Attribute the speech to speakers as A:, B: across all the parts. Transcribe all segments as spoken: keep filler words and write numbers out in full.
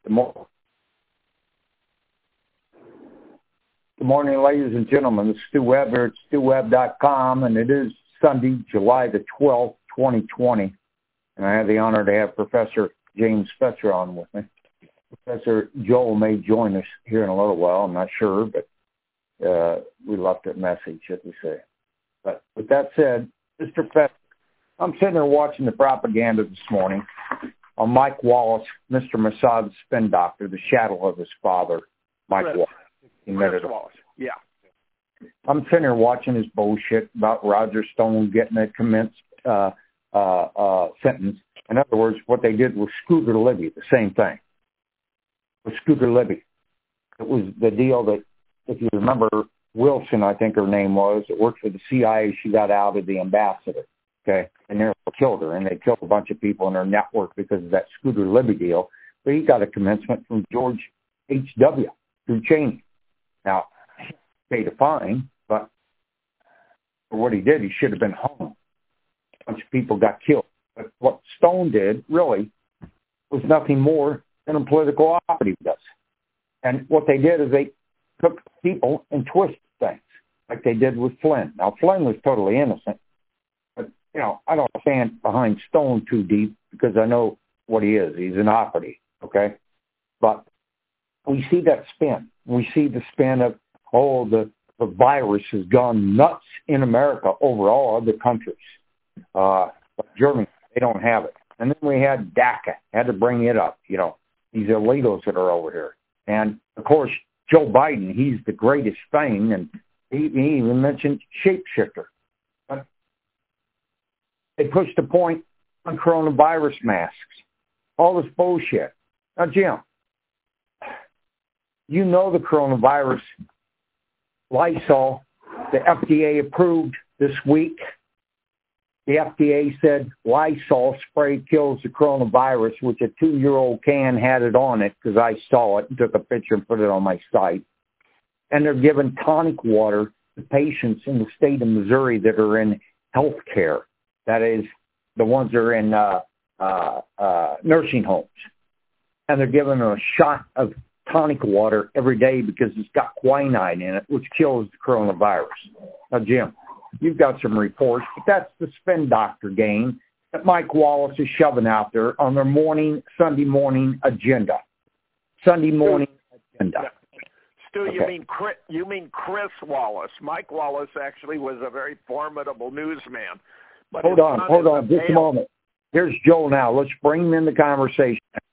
A: Good morning. Good morning, ladies and gentlemen. This is Stu Webb here at stu webb dot com, and it is Sunday, July the twelfth, twenty twenty. And I have the honor to have Professor James Fetzer on with me. Professor Joel may join us here in a little while. I'm not sure, but uh, we left a message, as we say. But with that said, Mister Fetzer, I'm sitting there watching the propaganda this morning on Mike Wallace, Mister Mossad spin doctor, the shadow of his father, Mike
B: Chris,
A: Wallace.
B: Chris Wallace, yeah.
A: I'm sitting there watching his bullshit about Roger Stone getting a commenced uh, uh, uh, sentence. In other words, what they did with Scooter Libby, the same thing. With Scooter Libby. It was the deal that, if you remember, Wilson, I think her name was, that worked for the C I A. She got out of the ambassador, okay, and they killed her, and they killed a bunch of people in her network because of that Scooter Libby deal. But he got a commencement from George H W through Cheney. Now, he paid a fine, but for what he did, he should have been hung. A bunch of people got killed. But what Stone did, really, was nothing more than a political operative does. And what they did is they took people and twisted things, like they did with Flynn. Now, Flynn was totally innocent. But, you know, I don't stand behind Stone too deep because I know what he is. He's an operative, okay? But we see that spin. We see the spin of, oh, the, the virus has gone nuts in America over all other countries. Uh, but Germany, they don't have it. And then we had DACA, had to bring it up, you know, these illegals that are over here. And, of course, Joe Biden, he's the greatest thing, and he, he even mentioned shapeshifter. But they pushed the point on coronavirus masks, all this bullshit. Now, Jim, you know the coronavirus Lysol, the F D A approved this week. The F D A said Lysol spray kills the coronavirus, which a two-year-old can had it on it because I saw it and took a picture and put it on my site. And they're giving tonic water to patients in the state of Missouri that are in health care. That is, the ones that are in uh, uh, uh, nursing homes. And they're giving them a shot of tonic water every day because it's got quinine in it, which kills the coronavirus. Now, Jim, you've got some reports, but that's the spin doctor game that Mike Wallace is shoving out there on their morning, Sunday morning agenda. Sunday morning agenda.
B: Yeah. Stu,
A: okay.
B: you mean Chris, you mean Chris Wallace. Mike Wallace actually was a very formidable newsman. But
A: hold on, hold on, just
B: pale.
A: a moment. Here's Joe now. Let's bring him in the conversation.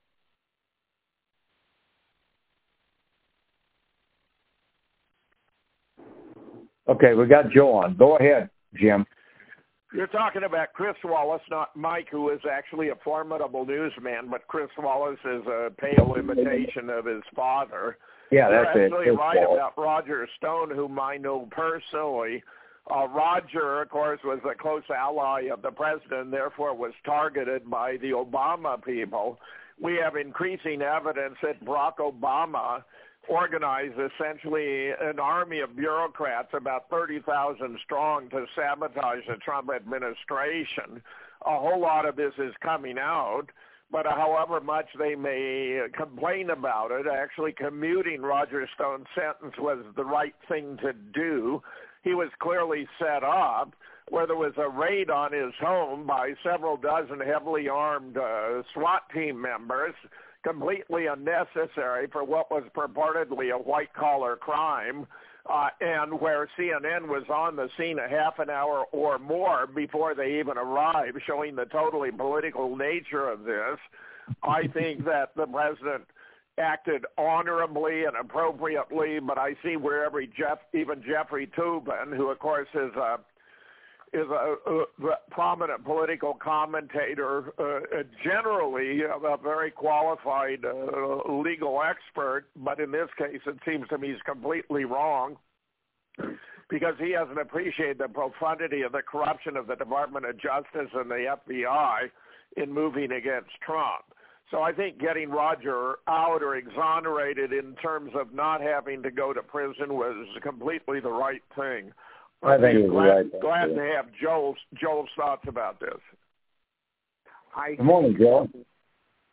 A: Okay, we got Joe on. Go ahead, Jim.
B: You're talking about Chris Wallace, not Mike, who is actually a formidable newsman, but Chris Wallace is a pale imitation of his father.
A: Yeah, that's
B: You're
A: it.
B: actually
A: Chris
B: right
A: Wallace.
B: about Roger Stone, whom I know personally. Uh, Roger, of course, was a close ally of the president, therefore was targeted by the Obama people. We have increasing evidence that Barack Obama organized essentially an army of bureaucrats, about thirty thousand strong, to sabotage the Trump administration. A whole lot of this is coming out, but however much they may complain about it, actually commuting Roger Stone's sentence was the right thing to do. He was clearly set up where there was a raid on his home by several dozen heavily armed uh, SWAT team members, completely unnecessary for what was purportedly a white-collar crime, uh, and where C N N was on the scene a half an hour or more before they even arrived, showing the totally political nature of this. I think that the president acted honorably and appropriately, but I see where every Jeff, even Jeffrey Toobin, who of course is a is a, a, a prominent political commentator, uh, generally a, a very qualified uh, legal expert, but in this case it seems to me he's completely wrong because he hasn't appreciated the profundity of the corruption of the Department of Justice and the F B I in moving against Trump. So I think getting Roger out or exonerated in terms of not having to go to prison was completely the right thing.
A: I think it was
B: glad,
A: right.
B: Glad to have Joel's, Joel's thoughts about this.
C: I
A: Good morning, Joel.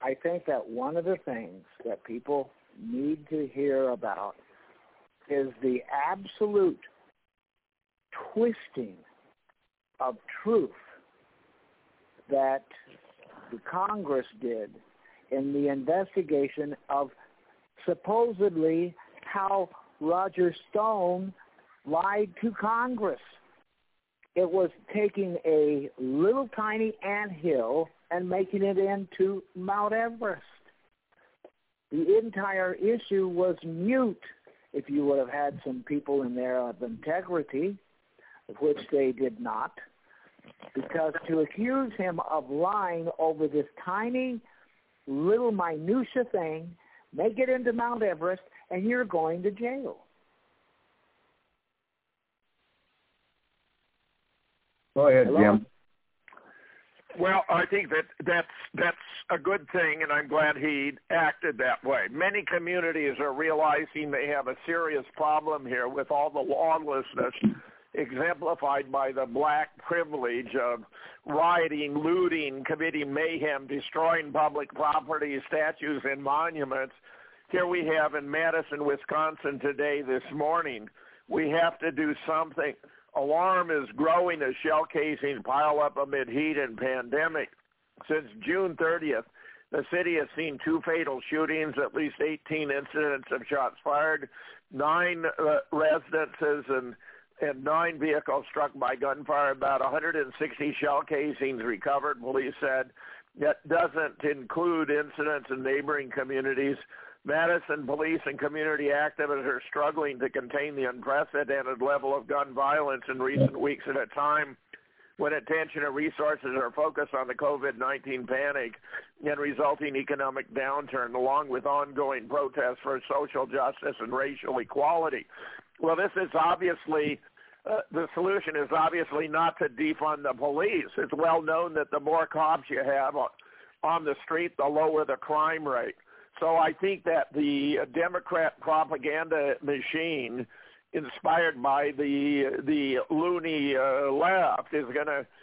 C: I think that one of the things that people need to hear about is the absolute twisting of truth that the Congress did in the investigation of supposedly how Roger Stone lied to Congress. It was taking a little tiny anthill and making it into Mount Everest. The entire issue was mute if you would have had some people in there of integrity, which they did not, because to accuse him of lying over this tiny little minutia thing, make it into Mount Everest, and you're going to jail.
A: Go ahead,
C: Hello?
A: Jim.
B: Well, I think that that's that's a good thing, and I'm glad he acted that way. Many communities are realizing they have a serious problem here with all the lawlessness exemplified by the black privilege of rioting, looting, committing mayhem, destroying public property, statues, and monuments. Here we have in Madison, Wisconsin today, this morning, we have to do something. Alarm is growing as shell casings pile up amid heat and pandemic. Since June thirtieth, the city has seen two fatal shootings, at least eighteen incidents of shots fired, nine uh, residences and, and nine vehicles struck by gunfire, about one hundred sixty shell casings recovered, police said. That doesn't include incidents in neighboring communities. Madison police and community activists are struggling to contain the unprecedented level of gun violence in recent weeks at a time when attention and resources are focused on the COVID nineteen panic and resulting economic downturn, along with ongoing protests for social justice and racial equality. Well, this is obviously, uh, the solution is obviously not to defund the police. It's well known that the more cops you have on the street, the lower the crime rate. So I think that the Democrat propaganda machine, inspired by the the loony uh, left, is going to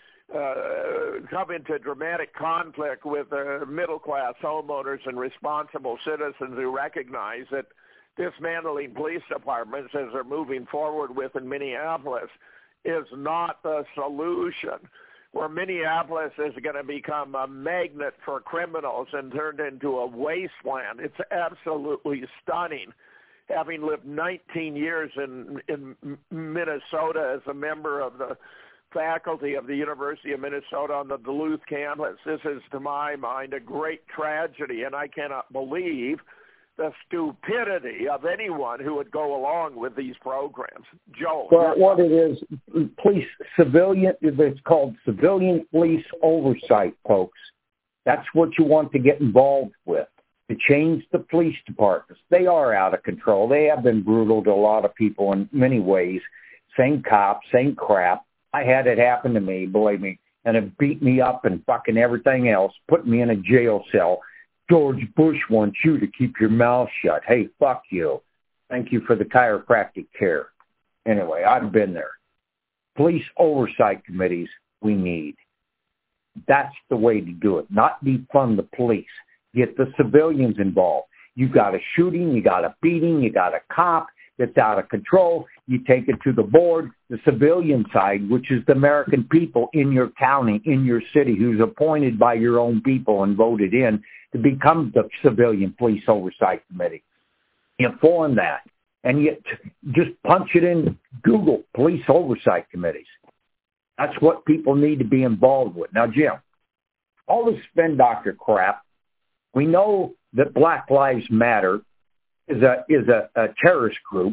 B: uh, come into dramatic conflict with uh, middle-class homeowners and responsible citizens who recognize that dismantling police departments, as they're moving forward with in Minneapolis, is not the solution. Where Minneapolis is going to become a magnet for criminals and turned into a wasteland. It's absolutely stunning. Having lived nineteen years in, in Minnesota as a member of the faculty of the University of Minnesota on the Duluth campus, this is, to my mind, a great tragedy, and I cannot believe the stupidity of anyone who would go along with these programs. Joe.
A: Well, what it is, police civilian, it's called civilian police oversight, folks. That's what you want to get involved with, to change the police departments. They are out of control. They have been brutal to a lot of people in many ways. Same cops, same crap. I had it happen to me, believe me, and it beat me up and fucking everything else, put me in a jail cell. George Bush wants you to keep your mouth shut. Hey, fuck you. Thank you for the chiropractic care. Anyway, I've been there. Police oversight committees we need. That's the way to do it. Not defund the police. Get the civilians involved. You got a shooting, you got a beating, you got a cop that's out of control. You take it to the board, the civilian side, which is the American people in your county, in your city, who's appointed by your own people and voted in to become the civilian police oversight committee. You form that, and you just punch it in Google, police oversight committees. That's what people need to be involved with. Now, Jim, all this spin doctor crap, we know that Black Lives Matter is a is a, a terrorist group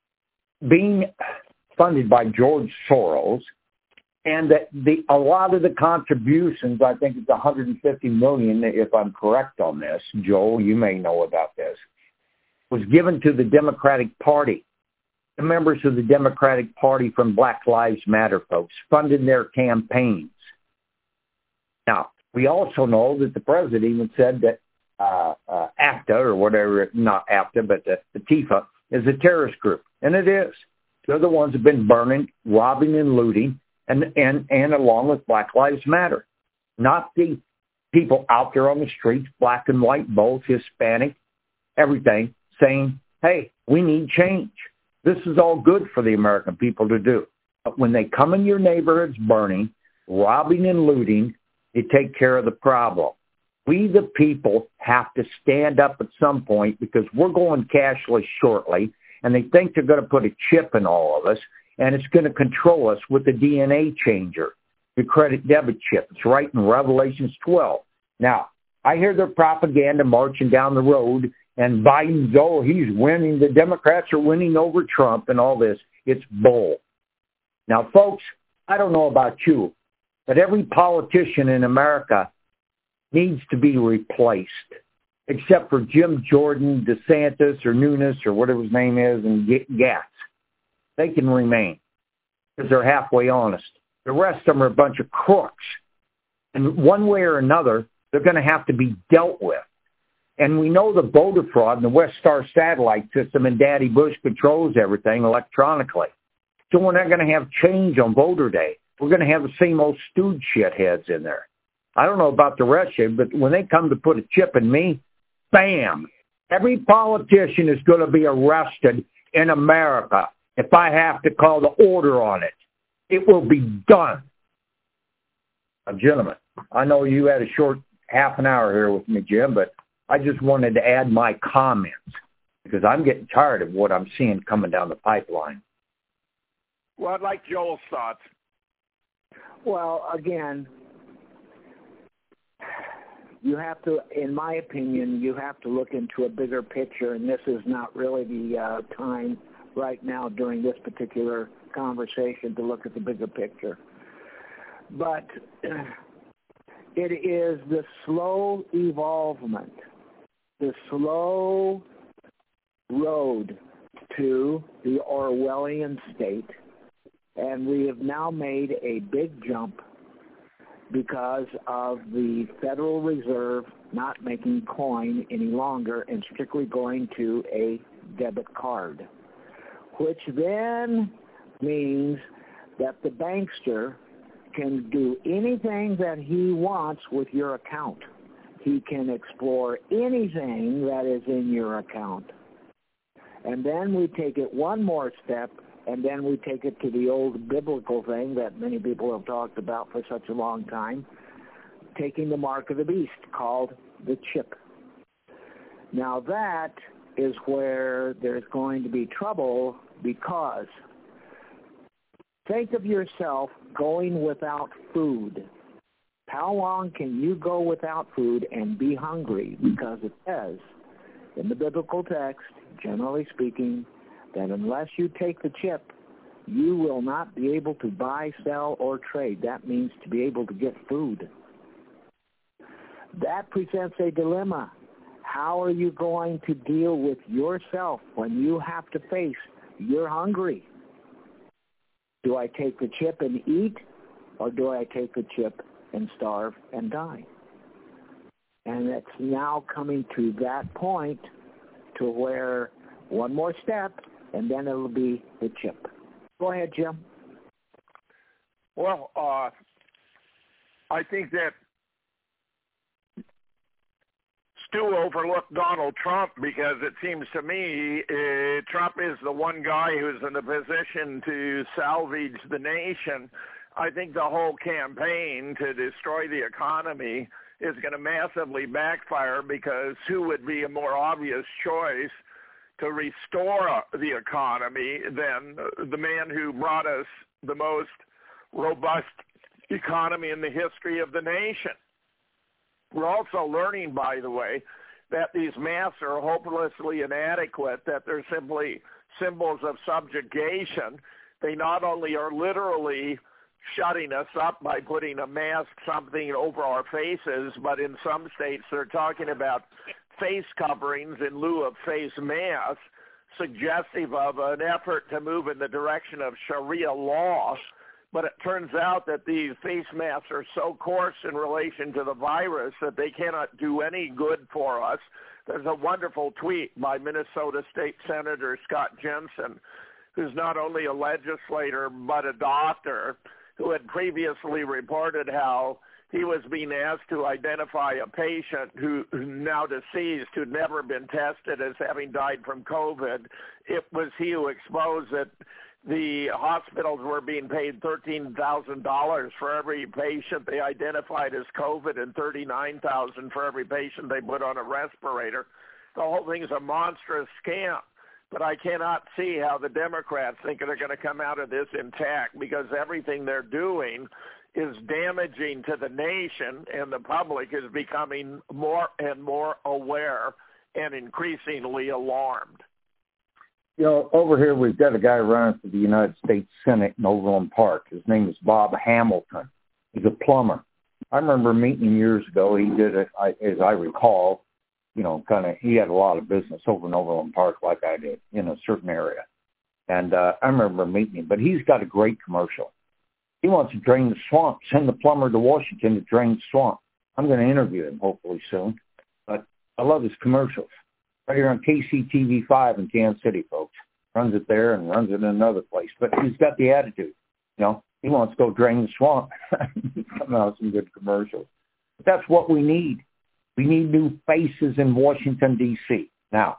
A: being funded by George Soros, and that the a lot of the contributions, I think it's one hundred fifty million dollars, if I'm correct on this, Joel, you may know about this, was given to the Democratic Party. The members of the Democratic Party from Black Lives Matter, folks, funded their campaigns. Now, we also know that the president even said that uh, uh, AFTA, or whatever, not AFTA, but the, the Tifa, is a terrorist group. And it is. They're the ones who have been burning, robbing, and looting, and, and, and along with Black Lives Matter. Not the people out there on the streets, black and white, both, Hispanic, everything, saying, hey, we need change. This is all good for the American people to do. But when they come in your neighborhoods burning, robbing and looting, you take care of the problem. We, the people, have to stand up at some point because we're going cashless shortly, and they think they're going to put a chip in all of us, and it's going to control us with the D N A changer, the credit debit chip. It's right in Revelations twelve. Now, I hear their propaganda marching down the road, and Biden's, oh, he's winning. The Democrats are winning over Trump and all this. It's bull. Now, folks, I don't know about you, but every politician in America needs to be replaced, except for Jim Jordan, DeSantis, or Nunes, or whatever his name is, and Gatz. They can remain because they're halfway honest. The rest of them are a bunch of crooks. And one way or another, they're going to have to be dealt with. And we know the voter fraud and the West Star satellite system, and Daddy Bush controls everything electronically. So we're not going to have change on voter day. We're going to have the same old stewed shitheads in there. I don't know about the rest of you, but when they come to put a chip in me, bam, every politician is going to be arrested in America if I have to call the order on it. It will be done. Now, gentlemen, I know you had a short half an hour here with me, Jim, but I just wanted to add my comments because I'm getting tired of what I'm seeing coming down the pipeline.
B: Well, I'd like Joel's thoughts.
C: Well, again, you have to, in my opinion, you have to look into a bigger picture, and this is not really the uh, time right now during this particular conversation to look at the bigger picture. But it is the slow evolvement, the slow road to the Orwellian state, and we have now made a big jump because of the Federal Reserve not making coin any longer and strictly going to a debit card, which then means that the bankster can do anything that he wants with your account. He can explore anything that is in your account. And then we take it one more step, and then we take it to the old biblical thing that many people have talked about for such a long time, taking the mark of the beast, called the chip. Now that is where there's going to be trouble, because think of yourself going without food. How long can you go without food and be hungry? Because it says in the biblical text, generally speaking, that unless you take the chip, you will not be able to buy, sell, or trade. That means to be able to get food. That presents a dilemma. How are you going to deal with yourself when you have to face you're hungry? Do I take the chip and eat, or do I take the chip and starve and die? And it's now coming to that point to where one more step, and then it'll be the chip. Go ahead, Jim.
B: Well, uh, I think that Stu overlooked Donald Trump because it seems to me uh, Trump is the one guy who's in a position to salvage the nation. I think the whole campaign to destroy the economy is going to massively backfire, because who would be a more obvious choice to restore the economy than the man who brought us the most robust economy in the history of the nation? We're also learning, by the way, that these masks are hopelessly inadequate, that they're simply symbols of subjugation. They not only are literally shutting us up by putting a mask, something over our faces, but in some states they're talking about face coverings in lieu of face masks, suggestive of an effort to move in the direction of Sharia law. But it turns out that these face masks are so coarse in relation to the virus that they cannot do any good for us. There's a wonderful tweet by Minnesota State Senator Scott Jensen, who's not only a legislator but a doctor, who had previously reported how he was being asked to identify a patient who, who now deceased, who'd never been tested as having died from COVID. It was he who exposed it. The hospitals were being paid thirteen thousand dollars for every patient they identified as COVID and thirty-nine thousand dollars for every patient they put on a respirator. The whole thing is a monstrous scam. But I cannot see how the Democrats think they're going to come out of this intact, because everything they're doing is damaging to the nation, and the public is becoming more and more aware and increasingly alarmed.
A: You know, over here we've got a guy running for the United States Senate in Overland Park. His name is Bob Hamilton. He's a plumber. I remember meeting him years ago. He did it, I, as I recall, you know, kind of, he had a lot of business over in Overland Park like I did in a certain area. And uh, I remember meeting him, but he's got a great commercial. He wants to drain the swamp, send the plumber to Washington to drain the swamp. I'm going to interview him hopefully soon. But I love his commercials. Right here on K C T V five in Kansas City, folks. Runs it there and runs it in another place. But he's got the attitude. You know, he wants to go drain the swamp. He's coming out with some good commercials. But that's what we need. We need new faces in Washington, D C Now,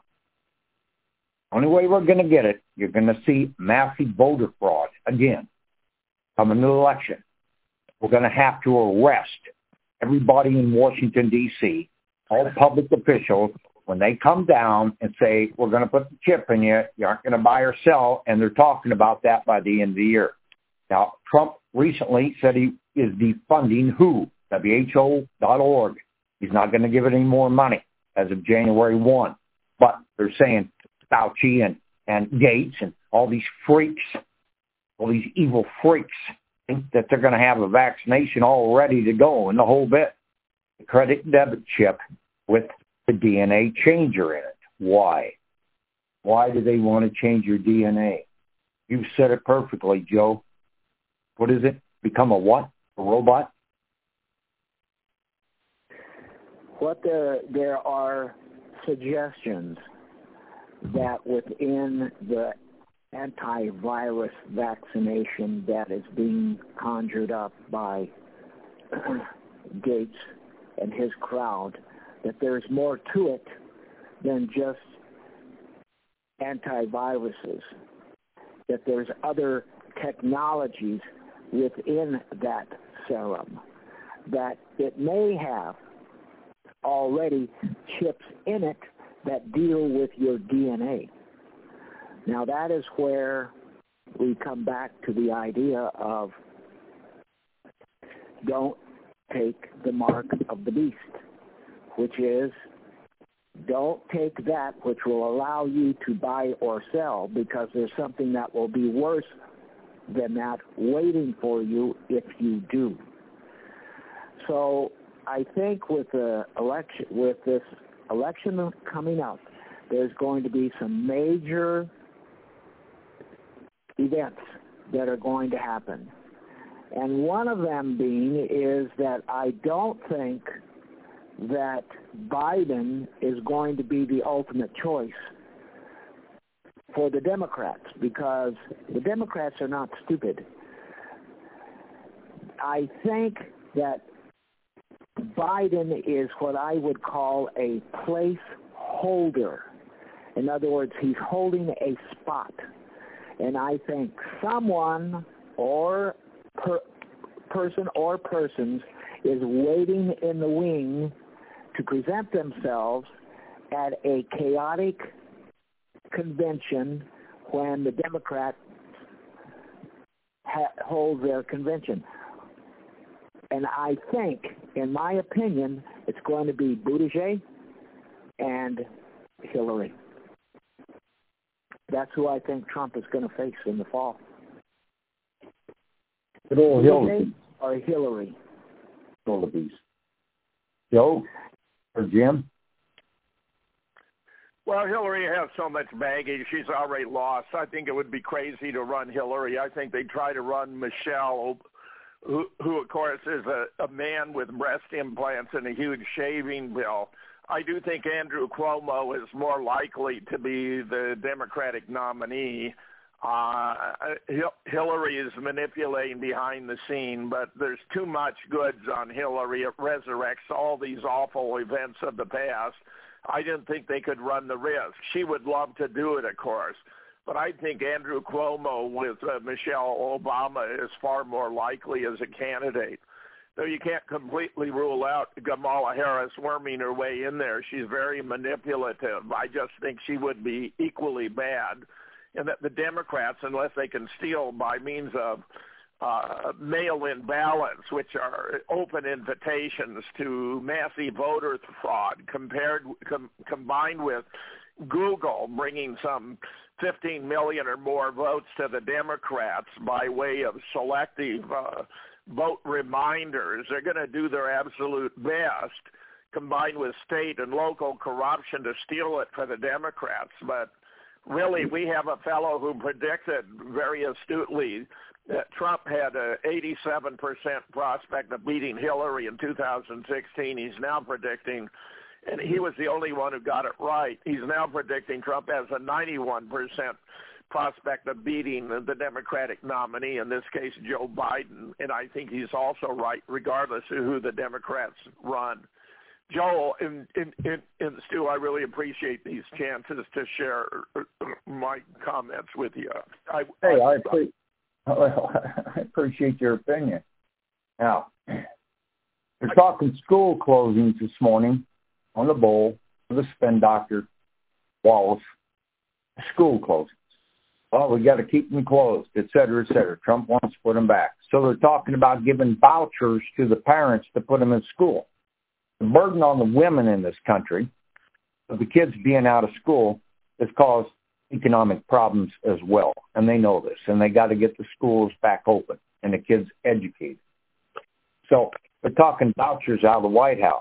A: only way we're going to get it, you're going to see massive voter fraud again coming to the election. We're going to have to arrest everybody in Washington, D C, all public officials, when they come down and say, we're going to put the chip in you, you aren't going to buy or sell, and they're talking about that by the end of the year. Now, Trump recently said he is defunding W H O, W H O dot org. He's not going to give it any more money as of January first. But they're saying Fauci and, and Gates and all these freaks, all these evil freaks, think that they're going to have a vaccination all ready to go and the whole bit. The credit debit chip with the D N A changer in it. Why? Why do they want to change your D N A? You've said it perfectly, Joe. What is it? Become a what? A robot?
C: What there, there are suggestions that within the antivirus vaccination that is being conjured up by Gates and his crowd, that there's more to it than just antiviruses, that there's other technologies within that serum, that it may have already chips in it that deal with your D N A. Now that is where we come back to the idea of don't take the mark of the beast, which is don't take that which will allow you to buy or sell, because there's something that will be worse than that waiting for you if you do. So I think with the election, with this election coming up, there's going to be some major events that are going to happen. And one of them being is that I don't think that Biden is going to be the ultimate choice for the Democrats, because the Democrats are not stupid. I think that Biden is what I would call a placeholder. In other words, he's holding a spot. And I think someone or per, person or persons is waiting in the wing to present themselves at a chaotic convention when the Democrats ha- hold their convention. And I think, in my opinion, it's going to be Buttigieg and Hillary. That's who I think Trump is going to face in the fall.
A: Good old Hillary.
C: Or Hillary.
A: All the beast. Joe or Jim?
B: Well, Hillary has so much baggage. She's already lost. I think it would be crazy to run Hillary. I think they'd try to run Michelle, who, who of course, is a, a man with breast implants and a huge shaving bill. I do think Andrew Cuomo is more likely to be the Democratic nominee. Uh, Hillary is manipulating behind the scene, but there's too much goods on Hillary. It resurrects all these awful events of the past. I didn't think they could run the risk. She would love to do it, of course. But I think Andrew Cuomo with uh, Michelle Obama is far more likely as a candidate. Though you can't completely rule out Kamala Harris worming her way in there. She's very manipulative. I just think she would be equally bad. And that the Democrats, unless they can steal by means of uh, mail-in ballots, which are open invitations to massive voter fraud, compared com, combined with Google bringing some fifteen million or more votes to the Democrats by way of selective uh, vote reminders, they're going to do their absolute best, combined with state and local corruption, to steal it for the Democrats. But really, we have a fellow who predicted very astutely that Trump had an eighty-seven percent prospect of beating Hillary in two thousand sixteen. He's now predicting, and he was the only one who got it right, he's now predicting Trump has a ninety-one percent prospect of beating the Democratic nominee, in this case Joe Biden, and I think he's also right regardless of who the Democrats run. Joel and, and, and, and Stu, I really appreciate these chances to share my comments with you. I,
A: hey,
B: I,
A: I, pre- I appreciate your opinion. Now, we're talking school closings this morning on the Bull, the spin doctor, Wallace, school closings. Well, we got to keep them closed, et cetera, et cetera. Trump wants to put them back. So they're talking about giving vouchers to the parents to put them in school. The burden on the women in this country of the kids being out of school has caused economic problems as well, and they know this, and they got to get the schools back open and the kids educated. So they're talking vouchers out of the White House.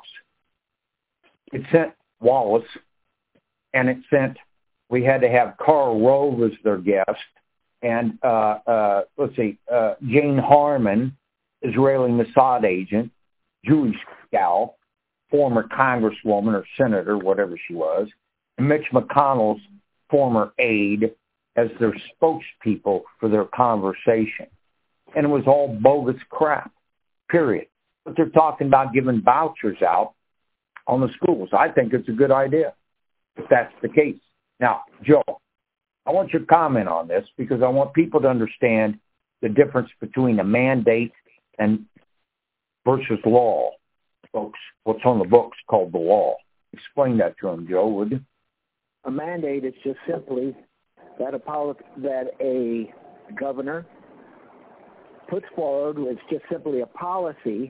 A: It sent Wallace, and it sent, we had to have Karl Rove as their guest, and uh, uh, let's see, uh, Jane Harman, Israeli Mossad agent, Jewish gal, former congresswoman or senator, whatever she was, and Mitch McConnell's former aide as their spokespeople for their conversation. And it was all bogus crap, period. But they're talking about giving vouchers out on the schools. I think it's a good idea if that's the case. Now, Joe, I want your comment on this because I want people to understand the difference between a mandate and versus law. Folks, what's on the books called the law. Explain that to them, Joe, would you?
C: A mandate is just simply that a poli- that a governor puts forward. It's just simply a policy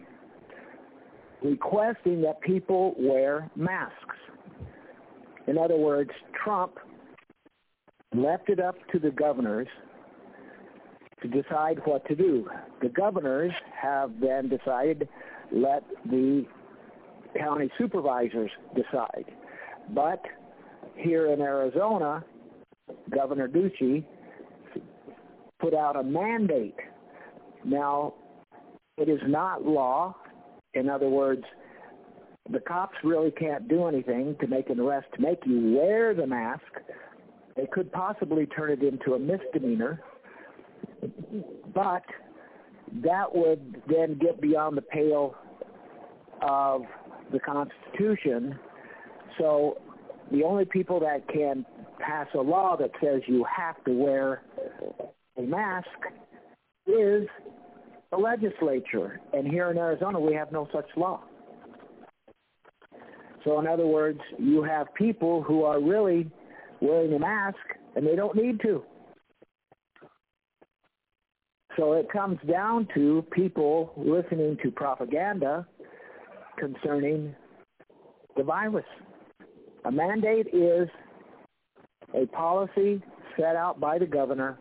C: requesting that people wear masks. In other words, Trump left it up to the governors to decide what to do. The governors have then decided, let the county supervisors decide. But here in Arizona, Governor Ducey put out a mandate. Now, it is not law. In other words, the cops really can't do anything to make an arrest to make you wear the mask. They could possibly turn it into a misdemeanor, but that would then get beyond the pale of the Constitution. So the only people that can pass a law that says you have to wear a mask is the legislature. And here in Arizona, we have no such law. So in other words, you have people who are really wearing a mask, and they don't need to. So it comes down to people listening to propaganda concerning the virus. A mandate is a policy set out by the governor.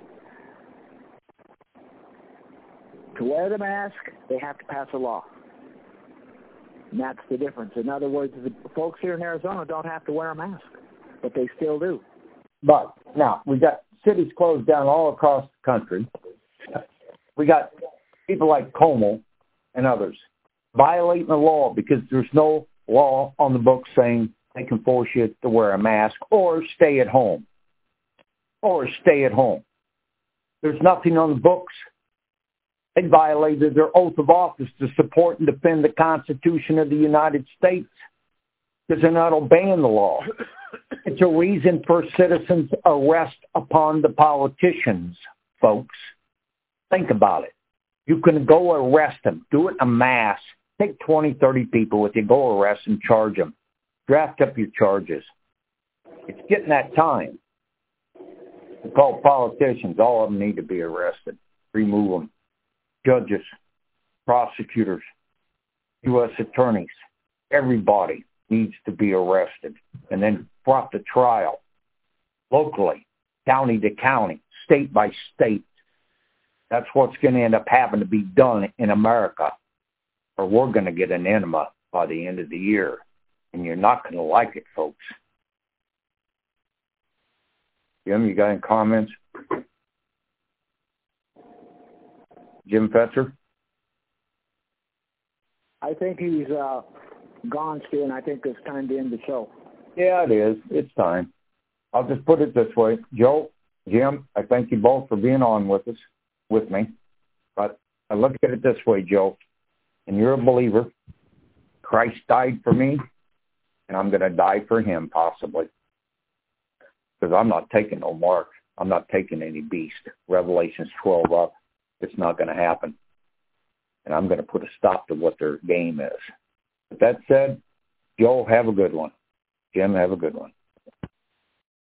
C: To wear the mask, they have to pass a law. And that's the difference. In other words, the folks here in Arizona don't have to wear a mask, but they still do.
A: But now, we got cities closed down all across the country. We got people like Como and others violating the law because there's no law on the books saying they can force you to wear a mask or stay at home. Or stay at home. There's nothing on the books. They violated their oath of office to support and defend the Constitution of the United States because they're not obeying the law. It's a reason for citizens' arrest upon the politicians, folks. Think about it. You can go arrest them. Do it en masse. Take twenty, thirty people with you. Go arrest them, charge them. Draft up your charges. It's getting that time. To call politicians. All of them need to be arrested. Remove them. Judges, prosecutors, U S attorneys, everybody needs to be arrested and then brought to trial locally, county to county, state by state. That's what's going to end up having to be done in America, or we're going to get an enema by the end of the year, and you're not going to like it, folks. Jim, you got any comments? Jim Fetzer?
C: I think he's uh, gone, Stu, and I think it's time to end the show.
A: Yeah, it is. It's time. I'll just put it this way. Joe, Jim, I thank you both for being on with us, with me. But I look at it this way, Joe, and you're a believer. Christ died for me, and I'm going to die for him, possibly. Because I'm not taking no mark. I'm not taking any beast. Revelations twelve up. It's not going to happen. And I'm going to put a stop to what their game is. With that said, Joe, have a good one. Jim, have a good one.